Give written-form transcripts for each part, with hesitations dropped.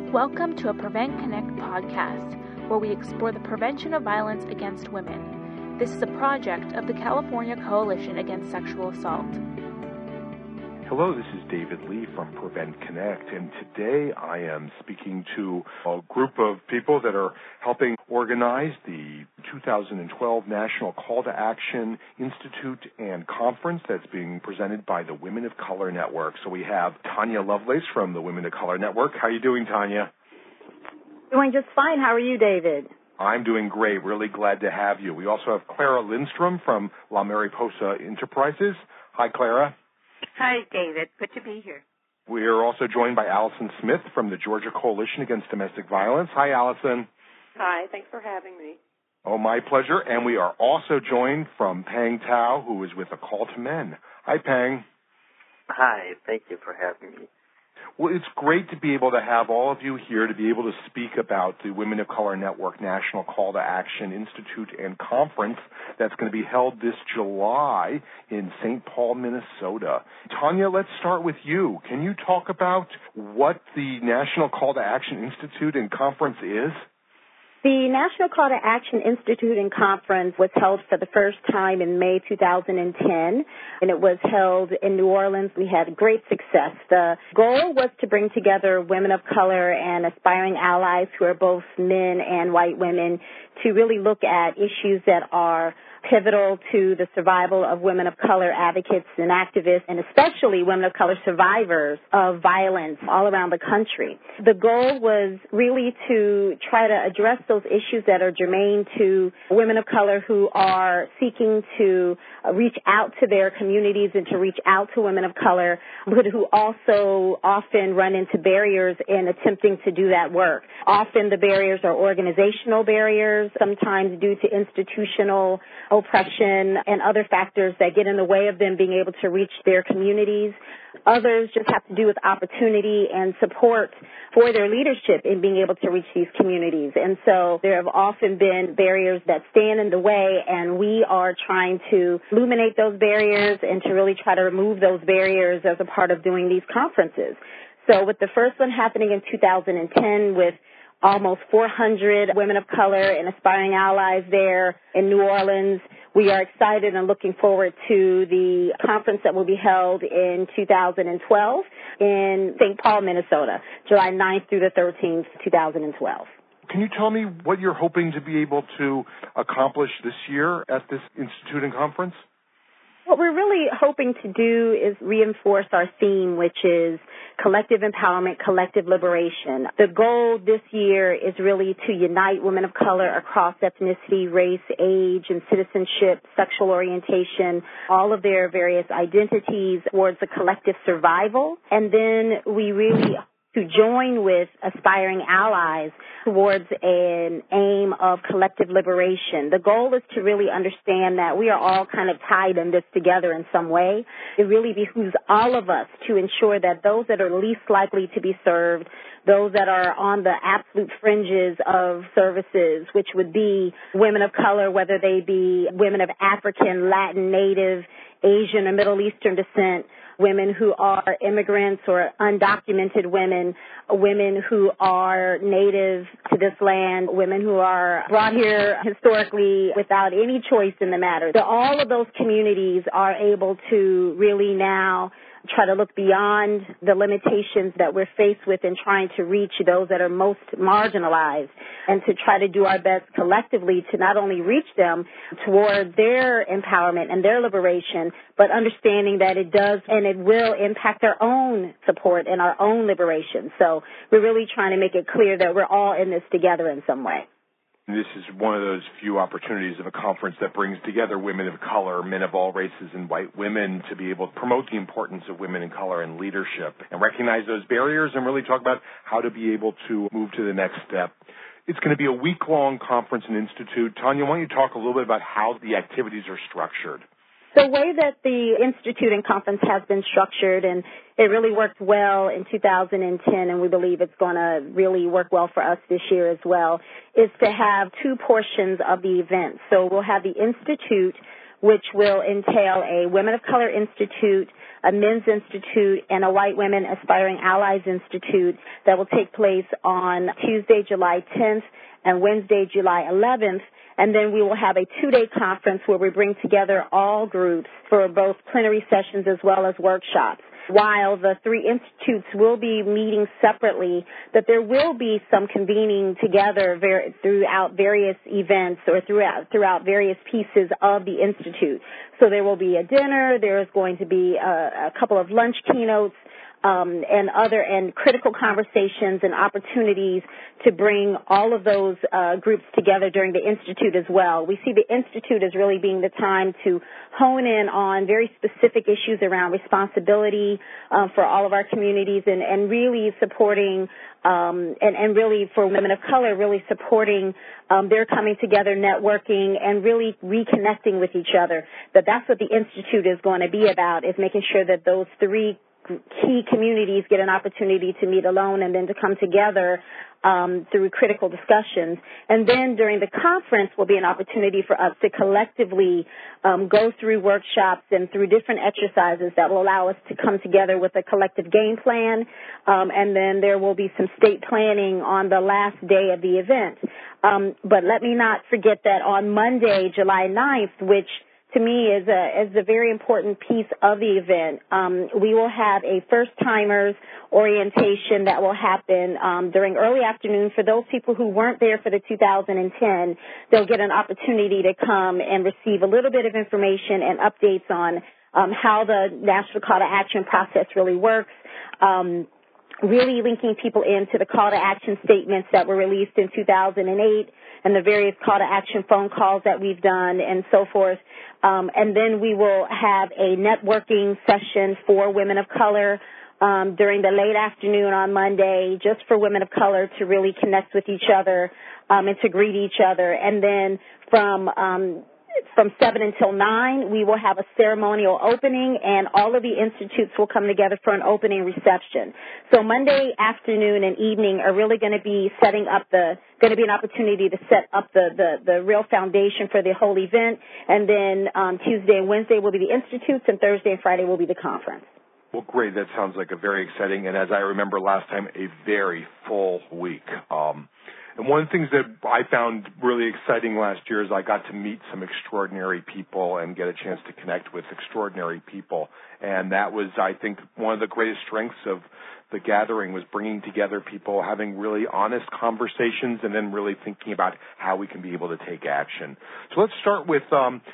Welcome to a Prevent Connect podcast, where we explore the prevention of violence against women. This is a project of the California Coalition Against Sexual Assault. Hello, this is David Lee from Prevent Connect, and today I am speaking to a group of people that are helping organize the 2012 National Call to Action Institute and Conference that's being presented by the Women of Color Network. So we have Tanya Lovelace from the Women of Color Network. How are you doing, Tanya? Doing just fine. How are you, David? I'm doing great. Really glad to have you. We also have Clara Lindstrom from La Mariposa Enterprises. Hi, Clara. Hi, David. Good to be here. We are also joined by Allison Smith from the Georgia Coalition Against Domestic Violence. Hi, Allison. Hi. Thanks for having me. Oh, my pleasure. And we are also joined from Pang Tao, who is with A Call to Men. Hi, Pang. Hi. Thank you for having me. Well, it's great to be able to have all of you here to be able to speak about the Women of Color Network National Call to Action Institute and Conference that's going to be held this July in St. Paul, Minnesota. Tanya, let's start with you. Can you talk about what the National Call to Action Institute and Conference is? The National Call to Action Institute and Conference was held for the first time in May 2010, and it was held in New Orleans. We had great success. The goal was to bring together women of color and aspiring allies who are both men and white women to really look at issues that are pivotal to the survival of women of color advocates and activists, and especially women of color survivors of violence all around the country. The goal was really to try to address those issues that are germane to women of color who are seeking to reach out to their communities and to reach out to women of color, but who also often run into barriers in attempting to do that work. Often the barriers are organizational barriers, sometimes due to institutional oppression and other factors that get in the way of them being able to reach their communities. Others just have to do with opportunity and support for their leadership in being able to reach these communities. And so there have often been barriers that stand in the way, and we are trying to illuminate those barriers and to really try to remove those barriers as a part of doing these conferences. So with the first one happening in 2010 with almost 400 women of color and aspiring allies there in New Orleans, we are excited and looking forward to the conference that will be held in 2012 in St. Paul, Minnesota, July 9th through the 13th, 2012. Can you tell me what you're hoping to be able to accomplish this year at this institute and conference? What we're really hoping to do is reinforce our theme, which is collective empowerment, collective liberation. The goal this year is really to unite women of color across ethnicity, race, age, and citizenship, sexual orientation, all of their various identities towards a collective survival. And then we really to join with aspiring allies towards an aim of collective liberation. The goal is to really understand that we are all kind of tied in this together in some way. It really behooves all of us to ensure that those that are least likely to be served, those that are on the absolute fringes of services, which would be women of color, whether they be women of African, Latin, Native, Asian, or Middle Eastern descent, women who are immigrants or undocumented women, women who are native to this land, women who are brought here historically without any choice in the matter. So all of those communities are able to really now try to look beyond the limitations that we're faced with in trying to reach those that are most marginalized and to try to do our best collectively to not only reach them toward their empowerment and their liberation, but understanding that it does and it will impact our own support and our own liberation. So we're really trying to make it clear that we're all in this together in some way. This is one of those few opportunities of a conference that brings together women of color, men of all races, and white women to be able to promote the importance of women of color in leadership and recognize those barriers and really talk about how to be able to move to the next step. It's going to be a week-long conference and institute. Tanya, why don't you talk a little bit about how the activities are structured? The way that the Institute and Conference has been structured, and it really worked well in 2010, and we believe it's going to really work well for us this year as well, is to have two portions of the event. So we'll have the Institute, which will entail a Women of Color Institute, a Men's Institute, and a White Women Aspiring Allies Institute that will take place on Tuesday, July 10th and Wednesday, July 11th. And then we will have a 2-day conference where we bring together all groups for both plenary sessions as well as workshops. While the 3 institutes will be meeting separately, that there will be some convening together throughout various events or throughout various pieces of the institute. So there will be a dinner, there is going to be a couple of lunch keynotes, and critical conversations and opportunities to bring all of those groups together during the Institute as well. We see the Institute as really being the time to hone in on very specific issues around responsibility for all of our communities and really supporting and really for women of color, really supporting their coming together, networking, and really reconnecting with each other. That's what the Institute is going to be about, is making sure that those 3 key communities get an opportunity to meet alone and then to come together through critical discussions. And then during the conference will be an opportunity for us to collectively go through workshops and through different exercises that will allow us to come together with a collective game plan. And then there will be some state planning on the last day of the event. But let me not forget that on Monday, July 9th, which to me is a very important piece of the event. We will have a first-timers orientation that will happen during early afternoon. For those people who weren't there for the 2010, they'll get an opportunity to come and receive a little bit of information and updates on how the National Call to Action process really works, really linking people into the call to action statements that were released in 2008 and the various call to action phone calls that we've done and so forth. And then we will have a networking session for women of color during the late afternoon on Monday, just for women of color to really connect with each other and to greet each other. And then from 7 until 9, we will have a ceremonial opening, and all of the institutes will come together for an opening reception. So Monday afternoon and evening are really going to be going to be an opportunity to set up the real foundation for the whole event. And then Tuesday and Wednesday will be the institutes, and Thursday and Friday will be the conference. Well, great. That sounds like a very exciting, and as I remember last time, a very full week. And one of the things that I found really exciting last year is I got to meet some extraordinary people and get a chance to connect with extraordinary people. And that was, I think, one of the greatest strengths of the gathering was bringing together people, having really honest conversations, and then really thinking about how we can be able to take action. So let's start with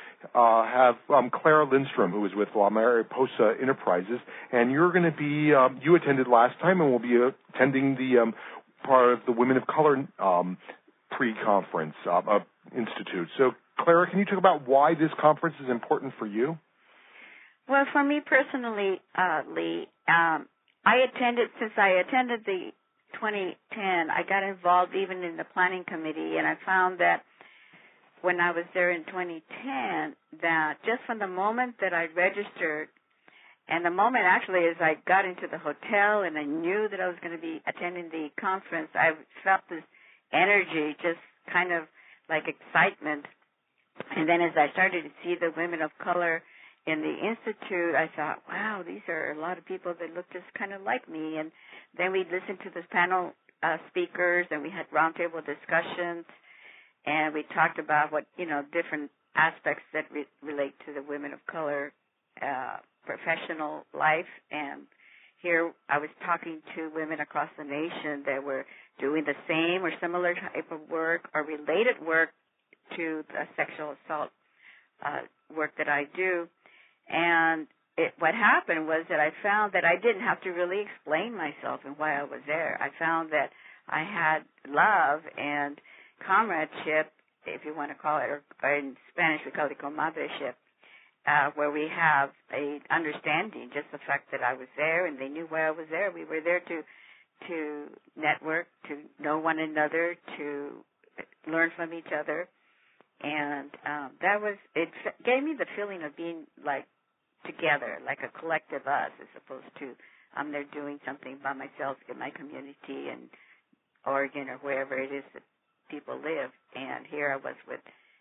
Clara Lindstrom, who was with La Mariposa Enterprises, and you're going to be, you attended last time and will be attending the part of the Women of Color pre-conference institute. So, Clara, can you talk about why this conference is important for you? Well, for me personally, Lee, I attended the 2010, I got involved even in the planning committee, and I found that when I was there in 2010, that just from the moment that I registered, and the moment actually as I got into the hotel and I knew that I was going to be attending the conference, I felt this energy, just kind of like excitement. And then as I started to see the women of color in the institute, I thought, wow, these are a lot of people that look just kind of like me. And then we listened to this panel speakers, and we had roundtable discussions, and we talked about what, different aspects that relate to the women of color professional life. And here I was talking to women across the nation that were doing the same or similar type of work or related work to the sexual assault work that I do. And what happened was that I found that I didn't have to really explain myself and why I was there. I found that I had love and comradeship, if you want to call it, or in Spanish we call it comadreship, where we have a understanding, just the fact that I was there and they knew why I was there. We were there to network, to know one another, to learn from each other. And it gave me the feeling of being like together, like a collective us, as opposed to I'm there doing something by myself in my community in Oregon or wherever it is that people live. And here I was with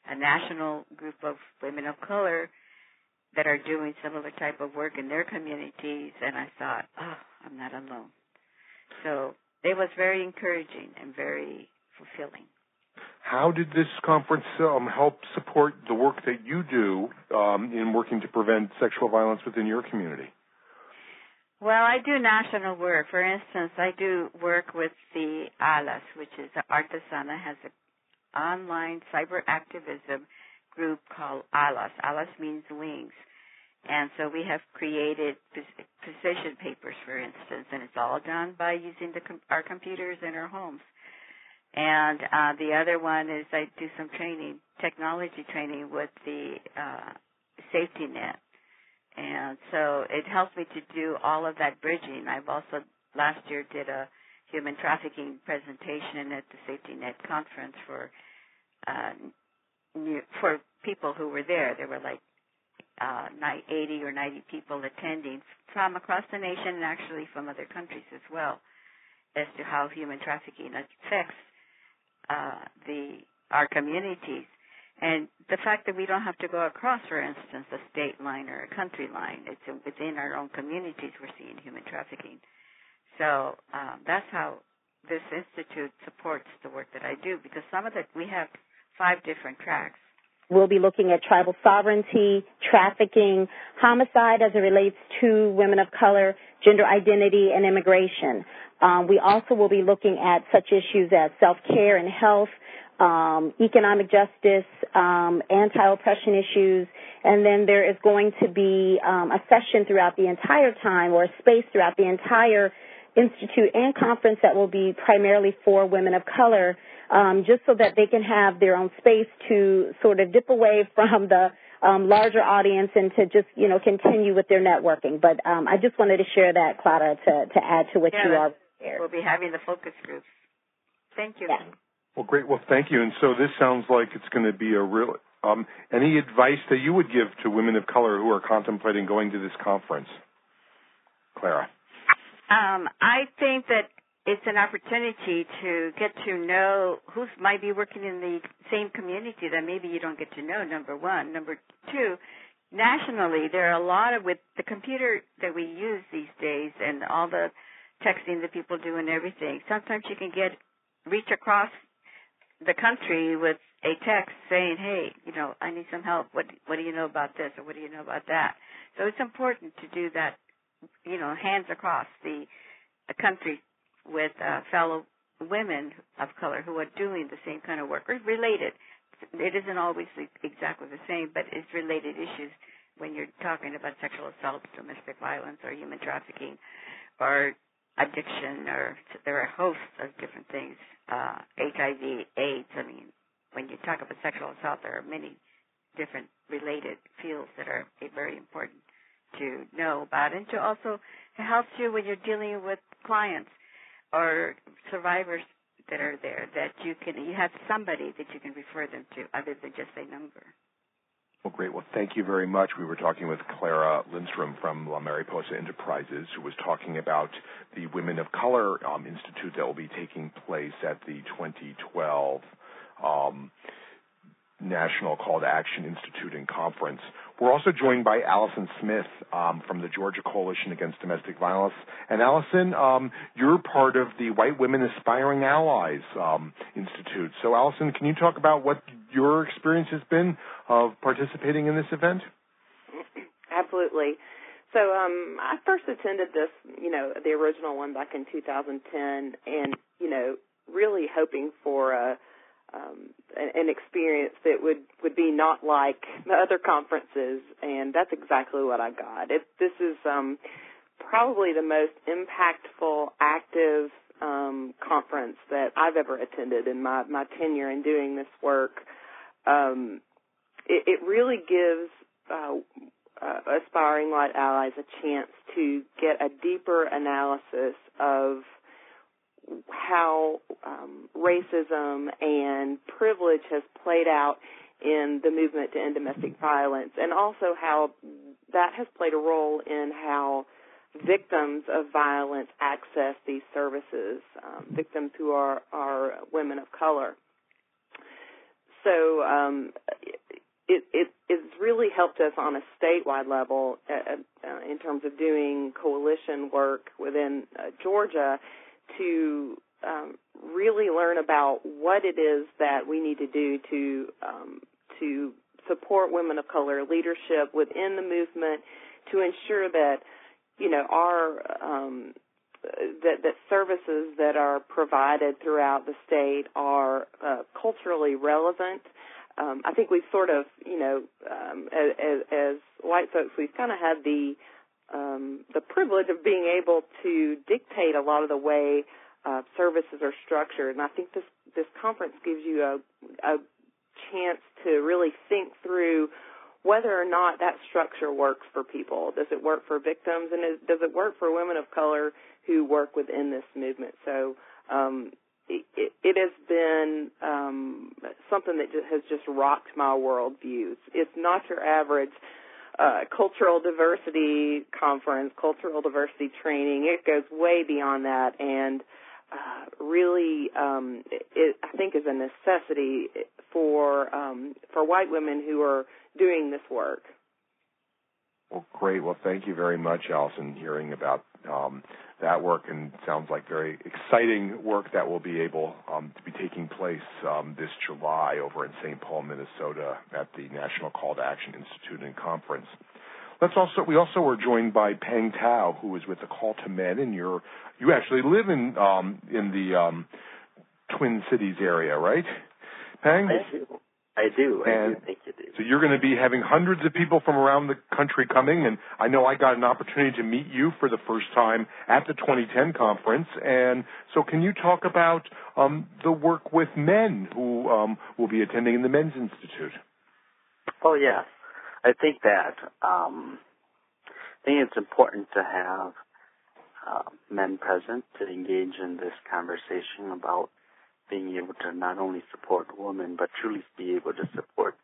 a national group of women of color that are doing similar type of work in their communities, and I thought, oh, I'm not alone. So it was very encouraging and very fulfilling. How did this conference help support the work that you do in working to prevent sexual violence within your community? Well, I do national work. For instance, I do work with the ALAS, which is Artesana, has an online cyber activism group called ALAS. ALAS means wings. And so we have created position papers, for instance, and it's all done by using our computers in our homes. And the other one is I do some training, technology training with the safety net. And so it helps me to do all of that bridging. I've also last year did a human trafficking presentation at the Safety Net conference for people who were there. There were like 80 or 90 people attending from across the nation and actually from other countries as well, as to how human trafficking affects our communities. And the fact that we don't have to go across, for instance, a state line or a country line. It's within our own communities we're seeing human trafficking. So that's how this institute supports the work that I do, because we have 5 different tracks. We'll be looking at tribal sovereignty, trafficking, homicide as it relates to women of color, gender identity, and immigration. We also will be looking at such issues as self-care and health, economic justice, anti-oppression issues, and then there is going to be a session throughout the entire time, or a space throughout the entire institute and conference that will be primarily for women of color, just so that they can have their own space to sort of dip away from the larger audience and to just, continue with their networking. But I just wanted to share that, Clara, to add to what you are there. We'll be having the focus groups. Thank you. Yeah. Well, great. Well, thank you. And so this sounds like it's going to be a real any advice that you would give to women of color who are contemplating going to this conference? Clara. I think that it's an opportunity to get to know who might be working in the same community that maybe you don't get to know, number one. Number two, nationally, there are a lot with the computer that we use these days and all the texting that people do and everything. Sometimes you can reach across the country with a text saying, hey, I need some help. What do you know about this, or what do you know about that? So it's important to do that, hands across the country with fellow women of color who are doing the same kind of work, or related. It isn't always exactly the same, but it's related issues when you're talking about sexual assault, domestic violence, or human trafficking, or addiction, or there are hosts of different things, HIV, AIDS. I mean, when you talk about sexual assault, there are many different related fields that are very important to know about, and to also help you when you're dealing with clients or survivors that are there, that you have somebody that you can refer them to other than just a number. Well, great. Well, thank you very much. We were talking with Clara Lindstrom from La Mariposa Enterprises, who was talking about the Women of Color Institute that will be taking place at the 2012 National Call to Action Institute and Conference. We're also joined by Allison Smith from the Georgia Coalition Against Domestic Violence. And Allison, you're part of the White Women Aspiring Allies Institute. So, Allison, can you talk about what your experience has been of participating in this event? Absolutely. So I first attended this, the original one back in 2010, and, really hoping for an experience that would be not like the other conferences, and that's exactly what I got. This is probably the most impactful, active conference that I've ever attended in my tenure in doing this work. It really gives aspiring white allies a chance to get a deeper analysis of how racism and privilege has played out in the movement to end domestic violence, and also how that has played a role in how victims of violence access these services, victims who are women of color. So it's really helped us on a statewide level in terms of doing coalition work within Georgia to really learn about what it is that we need to do to support women of color leadership within the movement, to ensure that our that services that are provided throughout the state are culturally relevant. I think we've sort of, as white folks, we've kind of had the privilege of being able to dictate a lot of the way services are structured, and I think this conference gives you a chance to really think through whether or not that structure works for people. Does it work for victims, and does it work for women of color who work within this movement? So it has been something that has just rocked my worldview. It's not your average cultural diversity conference, cultural diversity training. It goes way beyond that, and really, I think is a necessity for white women who are doing this work. Well, great. Well, thank you very much, Allison, hearing about that work, and sounds like very exciting work that will be able to be taking place this July over in St. Paul, Minnesota at the National Call to Action Institute and Conference. We also were joined by Peng Tao, who is with the Call to Men, and you actually live in the Twin Cities area, right, Peng? I do. Thank you. So you're going to be having hundreds of people from around the country coming, and I know I got an opportunity to meet you for the first time at the 2010 conference. And so can you talk about the work with men who will be attending in the Men's Institute? Oh, yes. I think it's important to have men present to engage in this conversation about being able to not only support women, but truly be able to support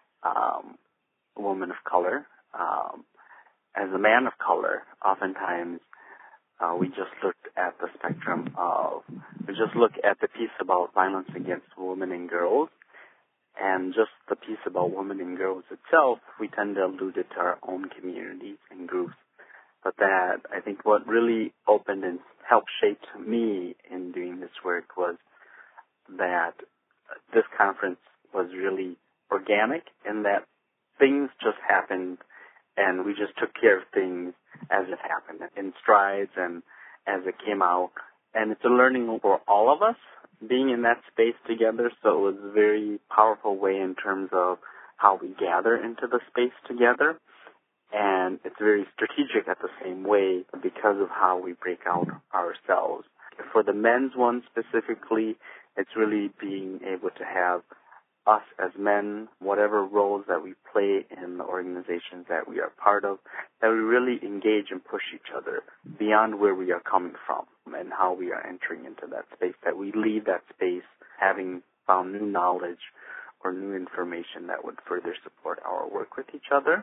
women of color. As a man of color, oftentimes we just look at the spectrum we just look at the piece about violence against women and girls, and just the piece about women and girls itself, we tend to allude it to our own communities and groups. But that, I think what really opened and helped shape me in doing this work was that this conference was really organic, in that things just happened and we just took care of things as it happened, in strides and as it came out. And it's a learning for all of us being in that space together, so it was a very powerful way in terms of how we gather into the space together. And it's very strategic at the same way because of how we break out ourselves. For the men's one specifically, it's really being able to have us as men, whatever roles that we play in the organizations that we are part of, that we really engage and push each other beyond where we are coming from and how we are entering into that space, that we leave that space having found new knowledge or new information that would further support our work with each other.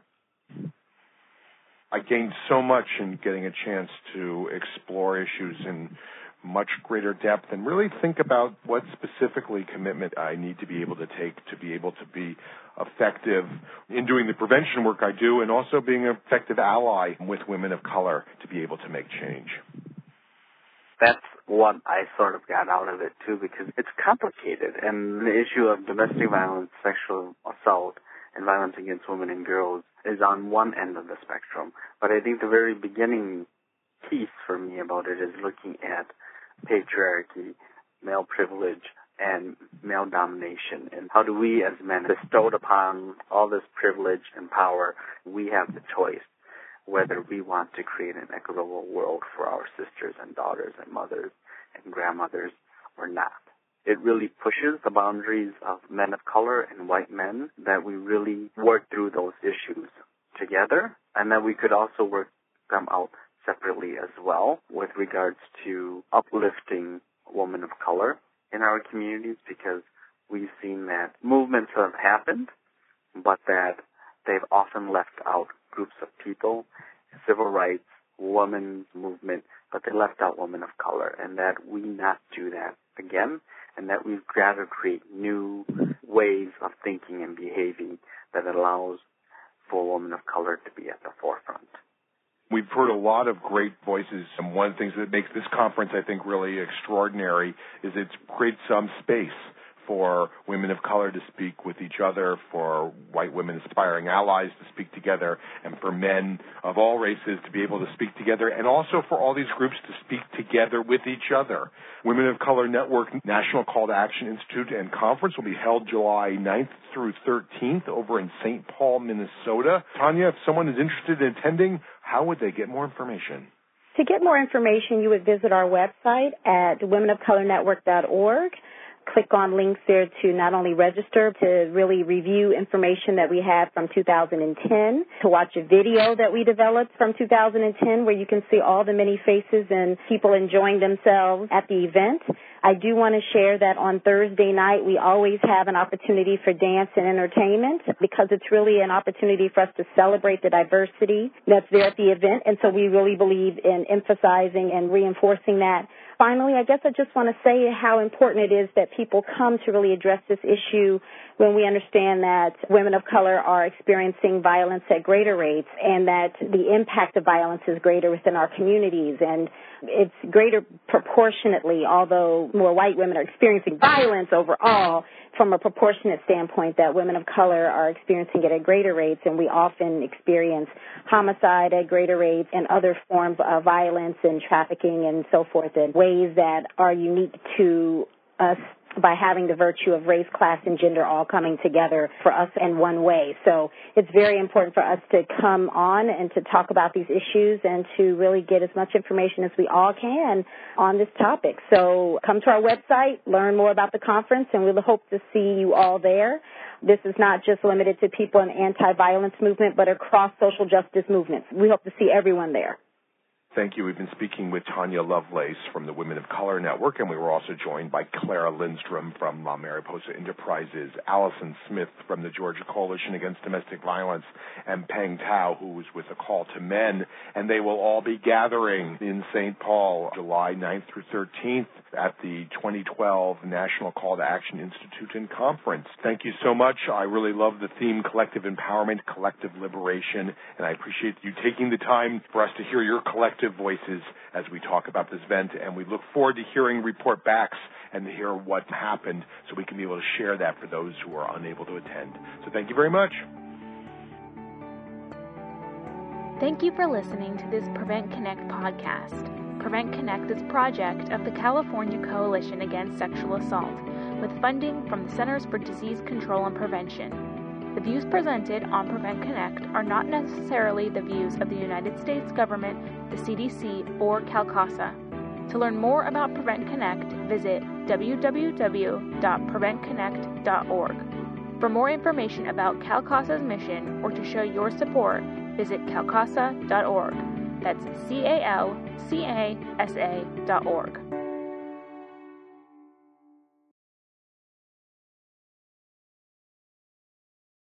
I gained so much in getting a chance to explore issues in much greater depth and really think about what specifically commitment I need to be able to take to be able to be effective in doing the prevention work I do, and also being an effective ally with women of color to be able to make change. That's what I sort of got out of it, too, because it's complicated. And the issue of domestic violence, sexual assault, and violence against women and girls is on one end of the spectrum. But I think the very beginning piece for me about it is looking at patriarchy, male privilege, and male domination. And how do we as men, bestowed upon all this privilege and power, we have the choice whether we want to create an equitable world for our sisters and daughters and mothers and grandmothers or not. It really pushes the boundaries of men of color and white men, that we really work through those issues together, and that we could also work them out separately as well with regards to uplifting women of color in our communities, because we've seen that movements have happened, but that they've often left out groups of people, civil rights, women's movement, but they left out women of color, and that we not do that again, and that we've got to create new ways of thinking and behaving that allows for women of color to be at the forefront. We've heard a lot of great voices, and one of the things that makes this conference, I think, really extraordinary is it creates some space for women of color to speak with each other, for white women aspiring allies to speak together, and for men of all races to be able to speak together, and also for all these groups to speak together with each other. Women of Color Network National Call to Action Institute and Conference will be held July 9th through 13th over in St. Paul, Minnesota. Tanya, if someone is interested in attending, how would they get more information? To get more information, you would visit our website at womenofcolornetwork.org. Click on links there to not only register, to really review information that we had from 2010, to watch a video that we developed from 2010 where you can see all the many faces and people enjoying themselves at the event. I do want to share that on Thursday night we always have an opportunity for dance and entertainment because it's really an opportunity for us to celebrate the diversity that's there at the event, and so we really believe in emphasizing and reinforcing that. Finally, I guess I just want to say how important it is that people come to really address this issue when we understand that women of color are experiencing violence at greater rates and that the impact of violence is greater within our communities. And it's greater proportionately, although more white women are experiencing violence overall, from a proportionate standpoint that women of color are experiencing it at greater rates, and we often experience homicide at greater rates and other forms of violence and trafficking and so forth in ways that are unique to us by having the virtue of race, class, and gender all coming together for us in one way. So it's very important for us to come on and to talk about these issues and to really get as much information as we all can on this topic. So come to our website, learn more about the conference, and we hope to see you all there. This is not just limited to people in the anti-violence movement, but across social justice movements. We hope to see everyone there. Thank you. We've been speaking with Tanya Lovelace from the Women of Color Network, and we were also joined by Clara Lindstrom from Mariposa Enterprises, Allison Smith from the Georgia Coalition Against Domestic Violence, and Peng Tao, who was with A Call to Men. And they will all be gathering in St. Paul July 9th through 13th at the 2012 National Call to Action Institute and Conference. Thank you so much. I really love the theme, collective empowerment, collective liberation, and I appreciate you taking the time for us to hear your collective voices as we talk about this event, and we look forward to hearing report backs and to hear what happened so we can be able to share that for those who are unable to attend. So thank you very much. Thank you for listening to this Prevent Connect podcast. Prevent Connect is a project of the California Coalition Against Sexual Assault with funding from the Centers for Disease Control and Prevention. The views presented on Prevent Connect are not necessarily the views of the United States government, the CDC, or CalCASA. To learn more about Prevent Connect, visit www.preventconnect.org. For more information about CalCASA's mission or to show your support, visit calcasa.org. That's CalCasa.org.